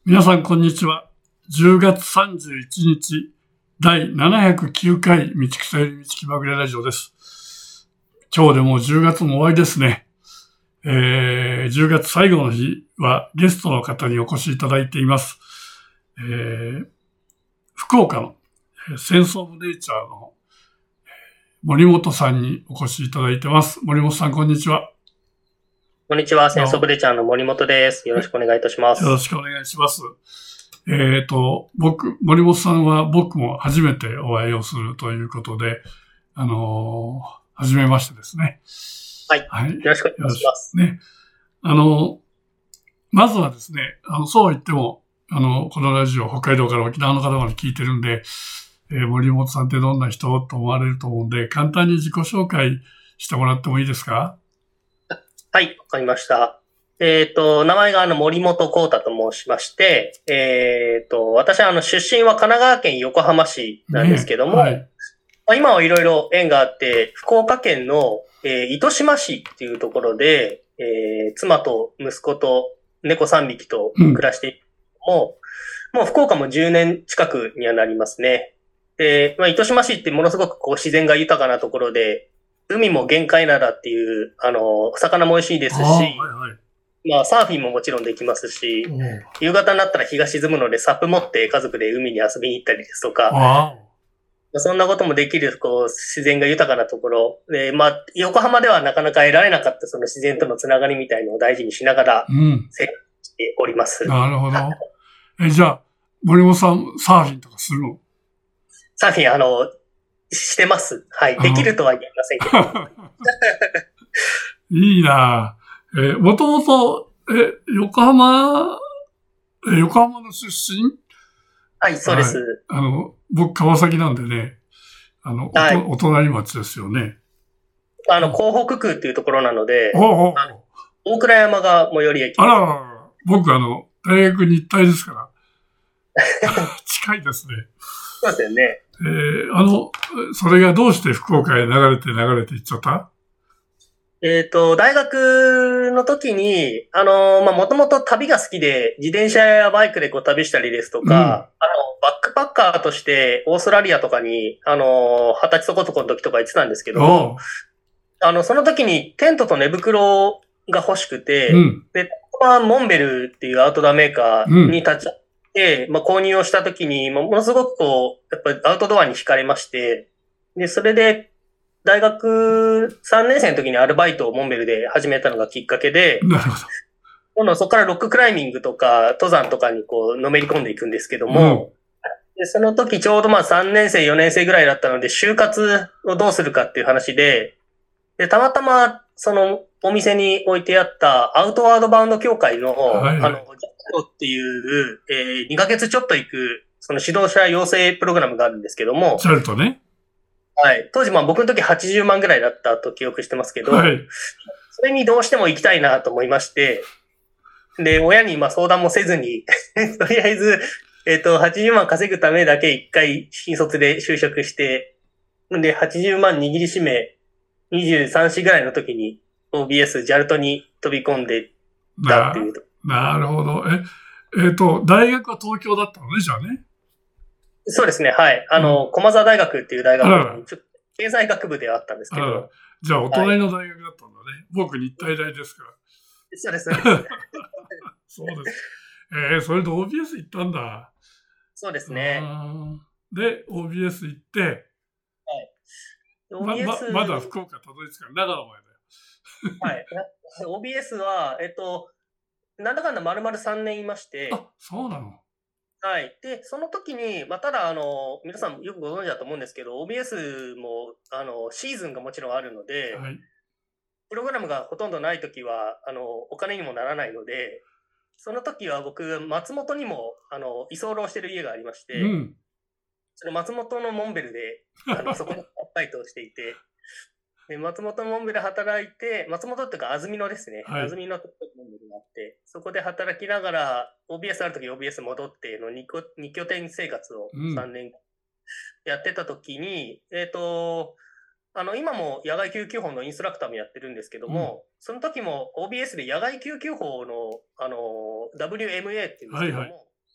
皆さんこんにちは。10月31日第709回道草より道気まぐれラジオです。今日でもう10月も終わりですね。10月最後の日はゲストの方にお越しいただいています。福岡のセンスオブネイチャーの森本さんにお越しいただいてます。森本さんこんにちは。 こんにちは、センスオブネイチャーの森本です。よろしくお願いいたします。 よろしくお願いします。森本さんは僕も初めてお会いをするということで、初めましてですね。 はい。よろしくお願いします。 ね。まずはですね、そう言っても、このラジオ、北海道から沖縄の方まで聞いてるんで、森本さんってどんな人と思われると思うんで、簡単に自己紹介してもらってもいいですか？ はい、わかりました。名前が森本幸太と申しまして、私は出身は神奈川県横浜市なんですけども、今はいろいろ縁があって、福岡県の、糸島市っていうところで、妻と息子と猫3匹と暮らしているけども、もう福岡も10年近くにはなりますね。で、糸島市ってものすごく自然が豊かなところで、海も限界ならっていう、魚も美味しいですし、サーフィンももちろんできますし、夕方になったら日が沈むのでサップ持って家族で海に遊びに行ったりですとか、そんなこともできる、自然が豊かなところで、横浜ではなかなか得られなかったその自然とのつながりみたいのを大事にしながら生活しております。 なるほど。じゃあ、森本さん、サーフィンとかするの？ サーフィン、してます。はい。できるとは言いませんけど。 いいなぁ。もともと、横浜の出身？ はい、そうです。 僕、川崎なんでね、お隣町ですよね。 港北区っていうところなので、大倉山が最寄り駅。 僕、大学に一体ですから。近いですね。 そうですよね。 それがどうして福岡へ流れていっちゃった？ 大学の時に、もともと旅が好きで、自転車やバイクで旅したりですとか、バックパッカーとしてオーストラリアとかに、20歳そこそこの時とか行ってたんですけども、その時にテントと寝袋が欲しくて、で、モンベルっていうアウトドアメーカーに立ち会って、購入をした時に、ものすごくやっぱりアウトドアに惹かれまして、で、それで、大学3年生の時にアルバイトをモンベルで始めたのがきっかけで、今度そこからロッククライミングとか登山とかにのめり込んでいくんですけども、でその時ちょうど3年生、4年生ぐらいだったので、就活をどうするかっていう話で、たまたまそのお店に置いてあったアウトワードバウンド協会の、ジャットっていう、2ヶ月ちょっと行く、その指導者養成プログラムがあるんですけども、 ジャルトね。 はい。当時僕の時80万ぐらいだったと記憶してますけど、それにどうしても行きたいなと思いまして、で、親に相談もせずに、とりあえず、80万稼ぐためだけ一回新卒で就職して、で、80万握りしめ、23、4ぐらいの時に OBS ジャルトに飛び込んでたっていう。 なるほど。大学は東京だったのね、じゃあね。 そうですね、はい。駒澤大学っていう大学に、経済学部ではあったんですけど。 じゃあ、お隣の大学だったんだね。僕、日体大ですから。 そうです。 そうです。それで OBS 行ったんだ。 そうですね。 で、OBS 行って、 はい。 まだ福岡たどり着かない。長野までだよ。はい。OBS は、なんだかんだ丸々3年いまして。 そうなの？ はい。で、その時に、ただ、皆さんよくご存知だと思うんですけど、OBS も、シーズンがもちろんあるので、プログラムがほとんどない時は、お金にもならないので、その時は僕、松本にも、居候してる家がありまして、その松本のモンベルで、そこのバイトをしていて、で、松本モンベル働いて、松本っていうか安曇野ですね。安曇野とモンベルがあって、そこで働きながら、OBS あるとき OBS 戻っての2拠点生活を3年やってたときに、今も野外救急法のインストラクターもやってるんですけども、その時も OBS で野外救急法の、WMA っていうんですけども、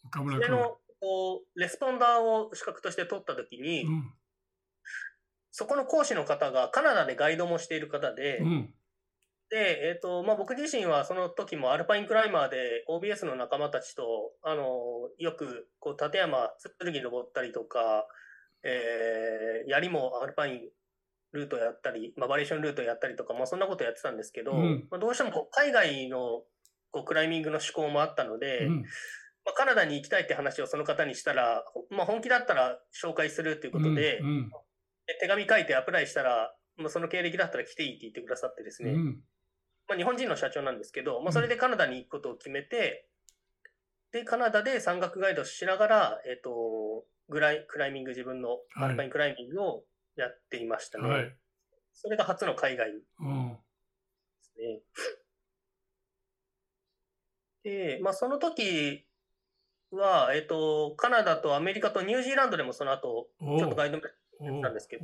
岡村それの君。 レスポンダーを資格として取ったときに、そこの講師の方がカナダでガイドもしている方で、で、僕自身はその時もアルパインクライマーで OBS の仲間たちと、よく立山、剣登ったりとか、槍もアルパインルートやったり、バリエーションルートやったりとか、そんなことやってたんですけど、どうしても海外のクライミングの思考もあったので、カナダに行きたいって話をその方にしたら、本気だったら紹介するということで、手紙書いてアプライしたら、その経歴だったら来ていいって言ってくださってですね、日本人の社長なんですけど、それでカナダに行くことを決めて、で、カナダで山岳ガイドしながら、クライミング、自分のアルパインクライミングをやっていましたね。それが初の海外ですね。で、その時は、カナダとアメリカとニュージーランドでもその後、ちょっとガイドやってたんですけど、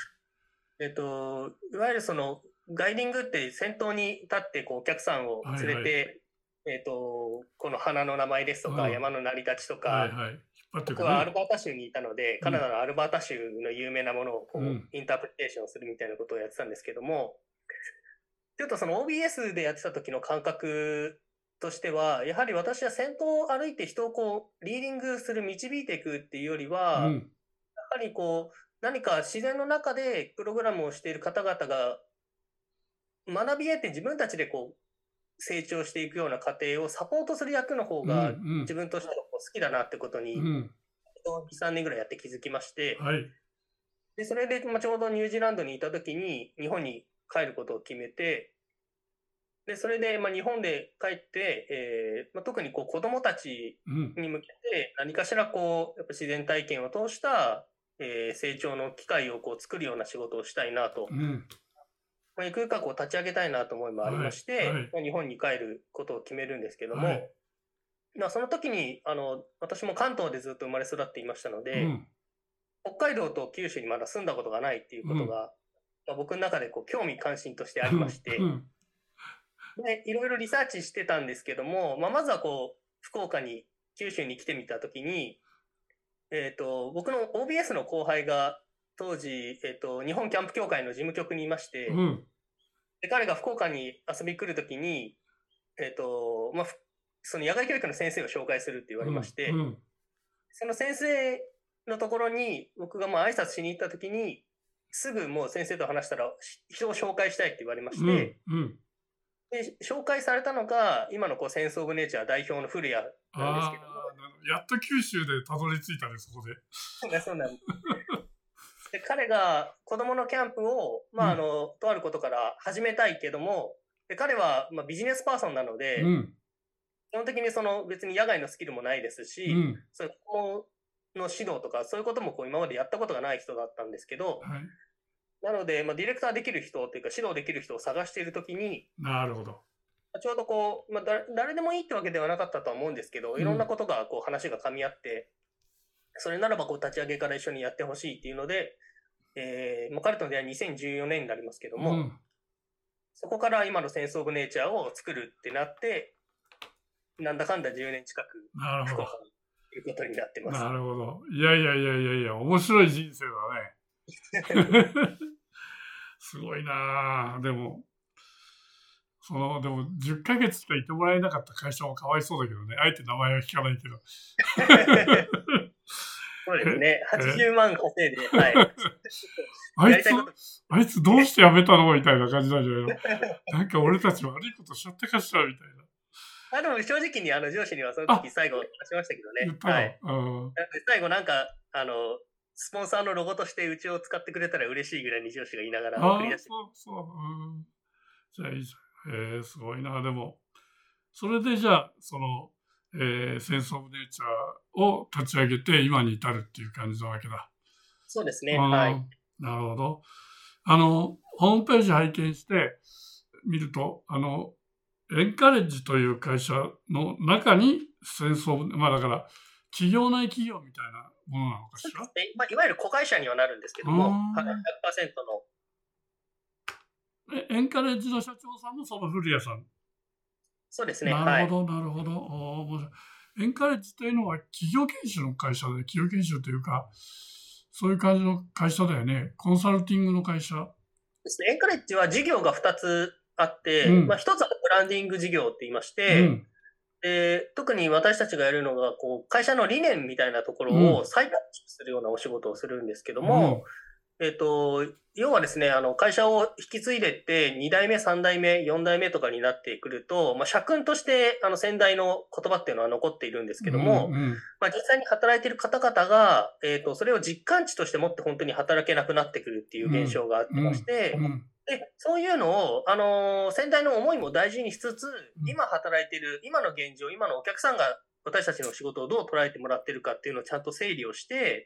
いわゆるその、ガイディングって先頭に立ってお客さんを連れて、この花の名前ですとか、山の成り立ちとか、僕はアルバータ州にいたので、カナダのアルバータ州の有名なものをインタープリテーションするみたいなことをやってたんですけども、ちょっとその OBS でやってた時の感覚としては、やはり私は先頭を歩いて人をリーディングする、導いていくっていうよりは、やはり何か自然の中でプログラムをしている方々が学び得て自分たちで成長していくような過程をサポートする役の方が自分としては好きだなってことに、2、3年ぐらいやって気づきまして、でそれでちょうどニュージーランドにいた時に日本に帰ることを決めて、でそれで日本で帰って、特に子供たちに向けて何かしらやっぱ自然体験を通した、成長の機会を作るような仕事をしたいなと。ゆくゆくは立ち上げたいなと思いもありまして、日本に帰ることを決めるんですけども、その時に私も関東でずっと生まれ育っていましたので、北海道と九州にまだ住んだことがないっていうことが、僕の中で興味関心としてありまして、でいろいろリサーチしてたんですけども、まずは福岡に九州に来てみた時に、僕の OBS の後輩が当時、日本キャンプ協会の事務局にいまして、で彼が福岡に遊び来るときに、その野外教育の先生を紹介するって言われまして、その先生のところに僕が挨拶しに行ったときに、すぐもう先生と話したら人を紹介したいって言われまして、で紹介されたのが今のセンスオブネイチャー代表の古谷なんですけども、 やっと九州でたどり着いたね、そこで。 そうなんです。で彼が子供のキャンプを、とあることから始めたいけども、で彼はビジネスパーソンなので、基本的に別に野外のスキルもないですし、そういう子供の指導とかそういうことも今までやったことがない人だったんですけど、なので、ディレクターできる人というか指導できる人を探しているときに、 なるほど。 ちょうど誰でもいいってわけではなかったとは思うんですけど、いろんなことが話が噛み合って、それならば立ち上げから一緒にやってほしいっていうので、彼との出会い2014年になりますけども、そこから今のセンスオブネイチャーを作るってなって、なんだかんだ10年近く福岡にいることになってます。 なるほど。いや、面白い人生だね。すごいな。でも10ヶ月しかいてもらえなかった会社もかわいそうだけどね。あえて名前は聞かないけど。 そうですね。80万稼いで、 あいつどうして辞めたのみたいな感じなんじゃないの。なんか俺たち悪いことしちゃったかしらみたいな。 でも正直に上司にはその時最後話しましたけどね。最後スポンサーのロゴとしてうちを使ってくれたら嬉しいぐらいに上司が言いながら送り出して。 じゃあいいじゃん。すごいな。でもそれでじゃあセンスオブネイチャーを立ち上げて今に至るっていう感じなわけだ。 そうですね。 なるほど。ホームページ拝見して見るとエンカレッジという会社の中にセンスオブだから企業内企業みたいなものなのかしら。 いわゆる子会社にはなるんですけども、100% の。エンカレッジの社長さんもその古谷さん。 そうですね。 なるほど。 エンカレッジというのは企業研修の会社で、企業研修というか、そういう感じの会社だよね。コンサルティングの会社。 ですね。エンカレッジは事業が2つあって、 うんまあ1つはブランディング事業って言いましうて、 ん。 特に私たちがやるのが、こう、会社の理念みたいなところを再構築するようなお仕事をするんですけども、要はですね、会社を引き継いでって、2代目、3代目、4代目とかになってくると、まあ、社訓として、先代の言葉っていうのは残っているんですけども、まあ、実際に働いている方々が、それを実感値として持って本当に働けなくなってくるっていう現象があってまして、で、そういうのを、先代の思いも大事にしつつ、今働いている、今の現状、今のお客さんが私たちの仕事をどう捉えてもらってるかっていうのをちゃんと整理をして、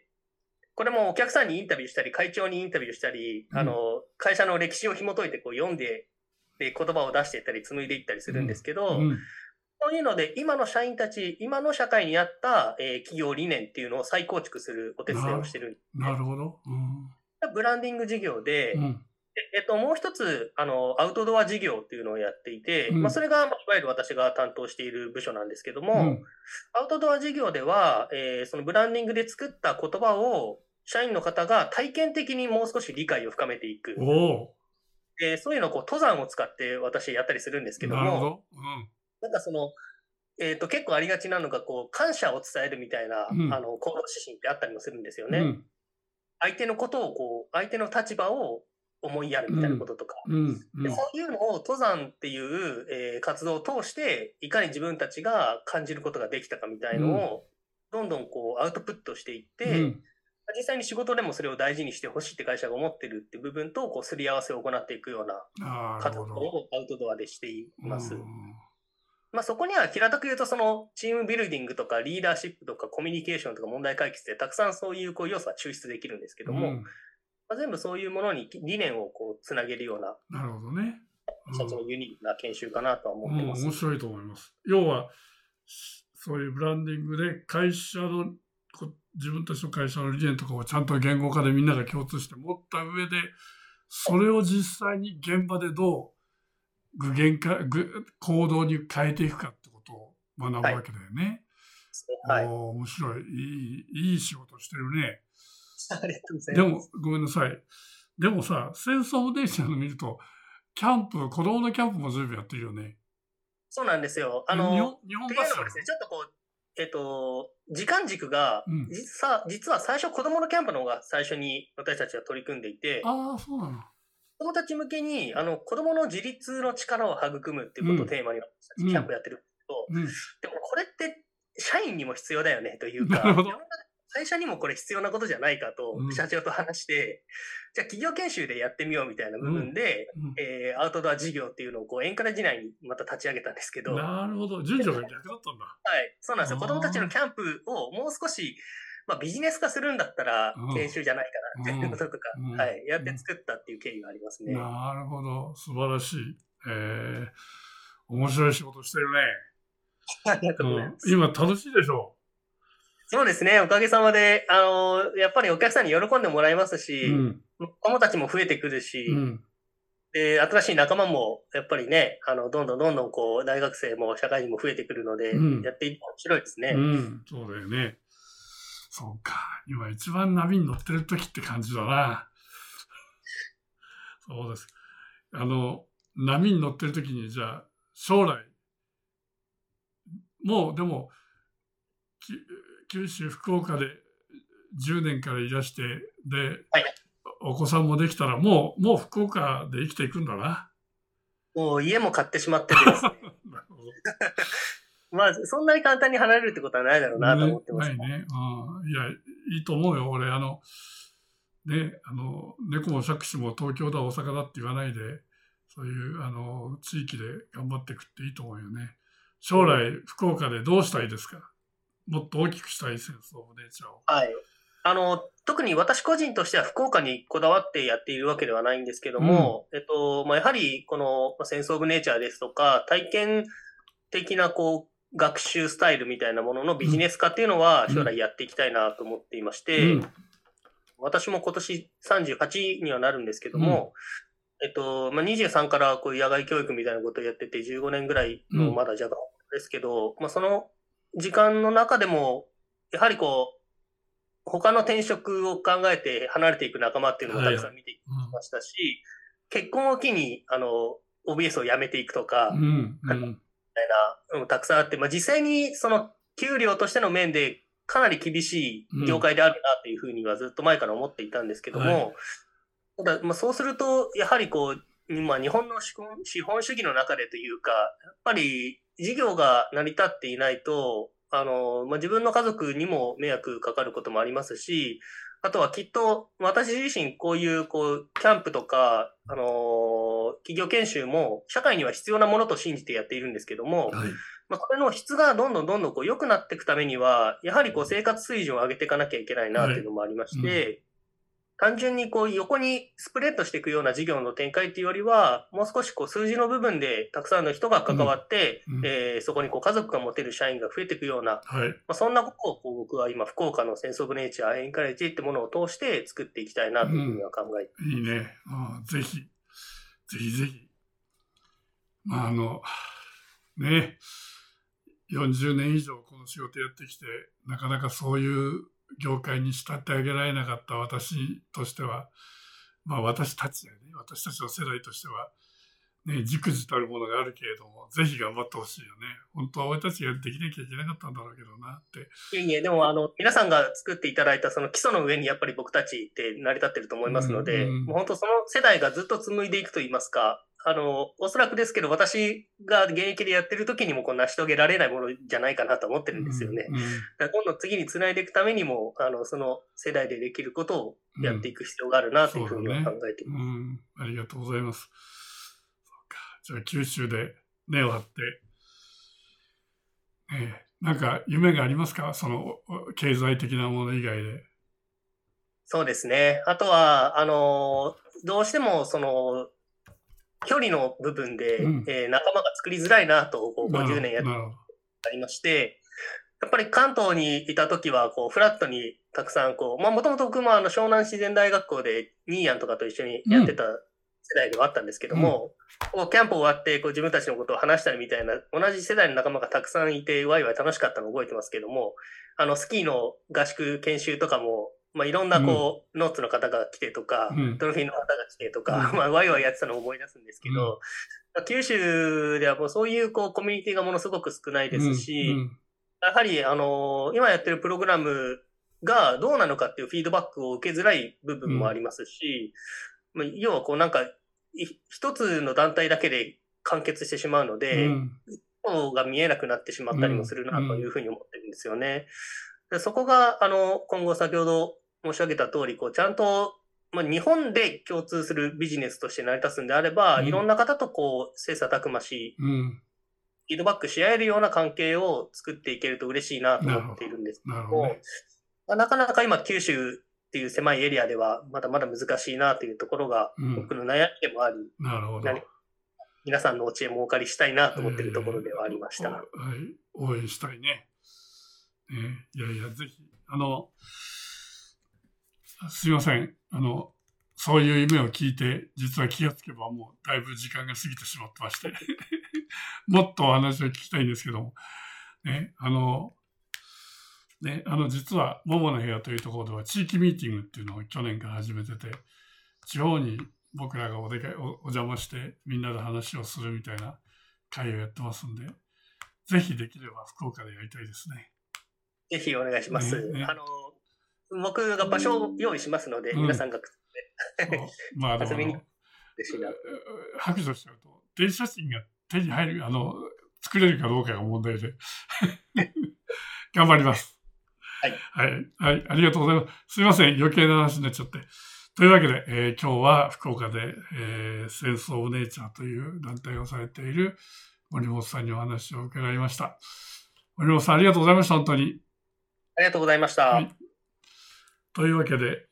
これもお客さんにインタビューしたり、会長にインタビューしたり、会社の歴史を紐解いてこう読んで、言葉を出していったり、紡いでいったりするんですけど、そういうので、今の社員たち、今の社会に合った、企業理念っていうのを再構築するお手伝いをしてるんです、 ね。なるほど。 ブランディング事業で、もう一つ、アウトドア事業っていうのをやっていて、まあ、それが、いわゆる私が担当している部署なんですけども、アウトドア事業では、そのブランディングで作った言葉を、社員の方が体験的にもう少し理解を深めていく。そういうのをこう、登山を使って私やったりするんですけども、なんかその、結構ありがちなのが、こう、感謝を伝えるみたいな、行動指針ってあったりもするんですよね。相手のことを、こう、相手の立場を思いやるみたいなこととか。でそういうのを登山っていう、活動を通して、いかに自分たちが感じることができたかみたいのを、どんどんこう、アウトプットしていって、実際に仕事でもそれを大事にしてほしいって会社が思ってるって部分と、こう、すり合わせを行っていくような活動をアウトドアでしています。まあそこには平たく言うとそのチームビルディングとかリーダーシップとかコミュニケーションとか問題解決でたくさんそういうこう要素は抽出できるんですけども、まあ、全部そういうものに理念をこうつなげるような。 なるほどね。 社長のユニークな研修かなとは思ってます。 面白いと思います。要は、そういうブランディングで会社の、自分たちの会社の理念とかをちゃんと言語化でみんなが共通して持った上で、それを実際に現場でどう具現化、行動に変えていくかってことを学ぶわけだよね。面白い。いい仕事してるね。 ありがとうございます。 でも、ごめんなさい。でもさ、戦争電車の見ると、キャンプ、子供のキャンプも随分やってるよね。 そうなんですよ。 日本橋っていうのもですね、ちょっとこう、時間軸が、実は最初子供のキャンプの方が最初に私たちは取り組んでいて、 ああ、そうなの。 子供たち向けに、子供の自立の力を育むっていうことをテーマに、キャンプやってるんですけど、でもこれって、社員にも必要だよね、というか、会社にもこれ必要なことじゃないかと、社長と話して、じゃあ企業研修でやってみようみたいな部分で、アウトドア事業っていうのをこう、エンカレ時代にまた立ち上げたんですけど。 なるほど。順序が逆だったんだ。 はい。そうなんですよ。子供たちのキャンプをもう少し、まあビジネス化するんだったら研修じゃないかなっていうこととか、はい。やって作ったっていう経緯がありますね。 なるほど。素晴らしい。面白い仕事してるね。 ありがとうございます。 今楽しいでしょそうですね。おかげさまで、やっぱりお客さんに喜んでもらえますし、子供たちも増えてくるし、で、新しい仲間も、やっぱりね、どんどんこう、大学生も社会人も増えてくるので、やっていって面白いですね。 そうだよね。そうか。今一番波に乗ってる時って感じだな。そうです。波に乗ってる時に、じゃあ、将来、もうでも、九州、福岡で10年からいらして、で、お子さんもできたら、もう福岡で生きていくんだな。 もう家も買ってしまっててですね。なるほど。まあ、そんなに簡単に離れるってことはないだろうなと思ってます。 ないね。いや、いいと思うよ。俺、猫も杓子も東京だ、大阪だって言わないで、そういう、地域で頑張っていくっていいと思うよね。将来、福岡でどうしたいですか？もっと大きくしたいセンスオブネイチャーを。 はい。特に私個人としては福岡にこだわってやっているわけではないんですけども、まあ、やはりこのセンスオブネイチャーですとか、体験的なこう、学習スタイルみたいなもののビジネス化っていうのは将来やっていきたいなと思っていまして、私も今年38にはなるんですけども、まあ、23からこういう野外教育みたいなことをやってて15年ぐらいのまだ弱ですけど、まあ、その時間の中でも、やはり他の転職を考えて離れていく仲間っていうのもたくさん見てきましたし、結婚を機に、OBS を辞めていくとか、みたいな、たくさんあって、実際にその給料としての面でかなり厳しい業界であるなっていうふうにはずっと前から思っていたんですけども、ただ、そうすると、やはり日本の資本主義の中でというか、やっぱり事業が成り立っていないと、自分の家族にも迷惑かかることもありますし、あとはきっと私自身こういうキャンプとか、企業研修も社会には必要なものと信じてやっているんですけども、これの質がどんどん良くなっていくためには、やはり生活水準を上げていかなきゃいけないなっていうのもありまして、単純に横にスプレッドしていくような事業の展開っていうよりは、もう少し数字の部分でたくさんの人が関わって、そこに家族が持てる社員が増えていくような、そんなことを僕は今、福岡のセンスオブネイチャーエンカレッジってものを通して作っていきたいなというふうには考えています。 いいね。ぜひ、ぜひぜひ。ね、40年以上この仕事やってきて、なかなかそういう業界に慕ってあげられなかった私としては、私たちの世代としては、ね、忸怩たるものがあるけれども、ぜひ頑張ってほしいよね。本当は俺たちができなきゃいけなかったんだろうけどなって。 いえ、でも皆さんが作っていただいたその基礎の上にやっぱり僕たちって成り立ってると思いますので、もう本当その世代がずっと紡いでいくと言いますか、おそらくですけど、私が現役でやってる時にも成し遂げられないものじゃないかなと思ってるんですよね。だから今度次に繋いでいくためにも、その世代でできることをやっていく必要があるなというふうには考えています。 ありがとうございます。そうか。じゃあ九州で根を張って、なんか夢がありますか？その経済的なもの以外で。 そうですね。あとは、どうしても距離の部分で、仲間が作りづらいなと、50年やってありまして、やっぱり関東にいた時は、フラットにたくさん、もともと僕も湘南自然大学校でニーヤンとかと一緒にやってた世代ではあったんですけども、キャンプ終わって自分たちのことを話したりみたいな、同じ世代の仲間がたくさんいて、ワイワイ楽しかったのを覚えてますけども、スキーの合宿研修とかも、いろんなノーツの方が来てとか、ドルフィンの方が来てとか、ワイワイやってたのを思い出すんですけど、九州ではもうそういうコミュニティがものすごく少ないですし、やはり今やってるプログラムがどうなのかっていうフィードバックを受けづらい部分もありますし、要は一つの団体だけで完結してしまうので、が見えなくなってしまったりもするなというふうに思ってるんですよね。でそこが、今後先ほど申し上げた通り、ちゃんと、日本で共通するビジネスとして成り立つんであれば、いろんな方と切磋琢磨し、フィードバックし合えるような関係を作っていけると嬉しいなと思っているんですけども、なかなか今九州っていう狭いエリアではまだまだ難しいなというところが僕の悩みでもあり、皆さんのお知恵もお借りしたいなと思っているところではありました。 応援したいね。いやいや、ぜひ、すいません。そういう夢を聞いて、実は気がつけばもうだいぶ時間が過ぎてしまってまして、もっとお話を聞きたいんですけども、実は、ももの部屋というところでは地域ミーティングっていうのを去年から始めてて、地方に僕らがお邪魔してみんなで話をするみたいな会をやってますんで、ぜひできれば福岡でやりたいですね。 ぜひお願いします。僕が場所を用意しますので、皆さんが遊びに嬉しいな。 白状しちゃうと、電子写真が手に入る、作れるかどうかが問題で。頑張ります。はい。ありがとうございます。すいません。余計な話になっちゃって。というわけで、今日は福岡で、センスオブネイチャーという団体をされている森本さんにお話を伺いました。森本さん、ありがとうございました。本当に。 ありがとうございました。 というわけで、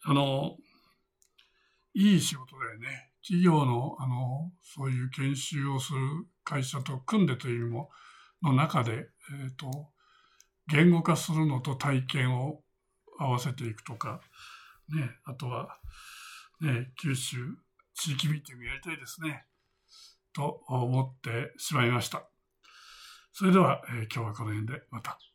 いい仕事だよね。企業の、そういう研修をする会社と組んでという意味の中で、言語化するのと体験を合わせていくとか、ね、あとは、ね、九州地域ミーティングやりたいですね、と思ってしまいました。それでは、今日はこの辺でまた。